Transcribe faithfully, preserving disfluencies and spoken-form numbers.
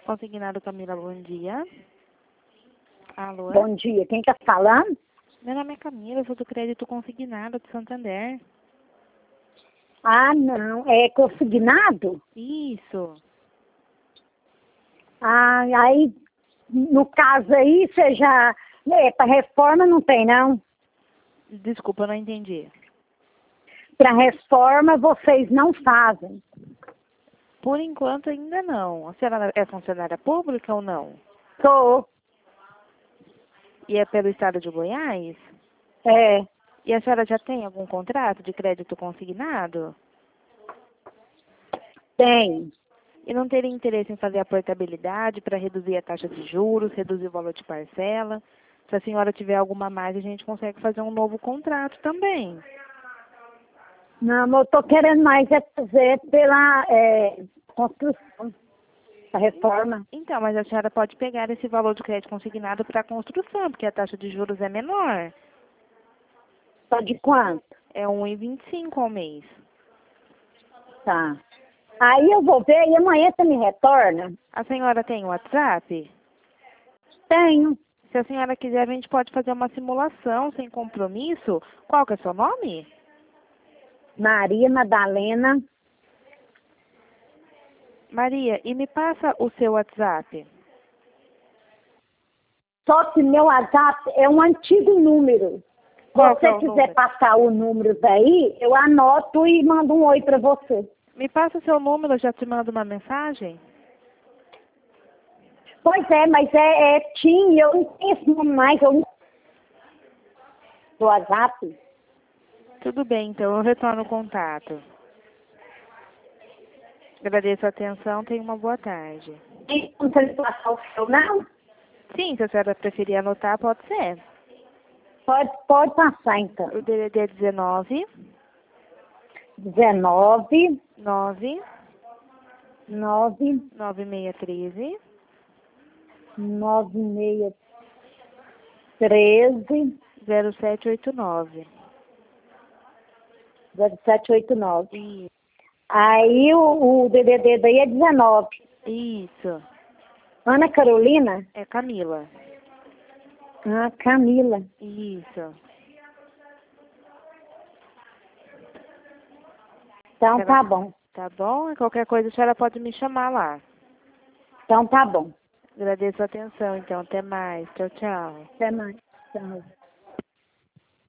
Consignado Camila, bom dia. Alô? Bom dia, quem está falando? Meu nome é Camila, eu sou do Crédito Consignado de Santander. Ah, não, é consignado? Isso. Ah, aí, no caso aí, você já... É, para reforma não tem, não? Desculpa, eu não entendi. Para reforma vocês não fazem? Por enquanto ainda não. A senhora é funcionária pública ou não? Sou. E é pelo estado de Goiás? É. E a senhora já tem algum contrato de crédito consignado? Tem. E não teria interesse em fazer a portabilidade para reduzir a taxa de juros, reduzir o valor de parcela? Se a senhora tiver alguma margem, a gente consegue fazer um novo contrato também. Não, eu estou querendo mais é fazer pela é, construção, a reforma. Então, mas a senhora pode pegar esse valor de crédito consignado para a construção, porque a taxa de juros é menor. Só de quanto? É um vírgula vinte e cinco ao mês. Tá. Aí eu vou ver e amanhã você me retorna? A senhora tem WhatsApp? Tenho. Se a senhora quiser, a gente pode fazer uma simulação sem compromisso. Qual que é seu nome? Maria Madalena. Maria, e me passa o seu WhatsApp. Só que meu WhatsApp é um antigo número. Se Qual que você é o quiser número? passar o número daí, eu anoto e mando um oi para você. Me passa o seu número, eu já te mando uma mensagem. Pois é, mas é, é Tim, eu não tenho esse nome mais, eu não... Do WhatsApp. Tudo bem, então eu retorno o contato. Agradeço a atenção, tenha uma boa tarde. Tem como você passar o seu, não? Sim, se a senhora preferir anotar, pode ser. Pode, pode passar, então. O D D D é dezenove, dezenove, nove, nove, nove seis treze, nove seis treze, zero sete oito nove. zero sete oito nove. Isso. Aí o, o D D D daí é dezenove. Isso. Ana Carolina? É Camila. Ah, Camila. Isso. Então tá bom. Tá bom? Qualquer coisa a senhora pode me chamar lá. Então tá bom. Agradeço a atenção, então. Até mais. Tchau, tchau. Até mais. Tchau.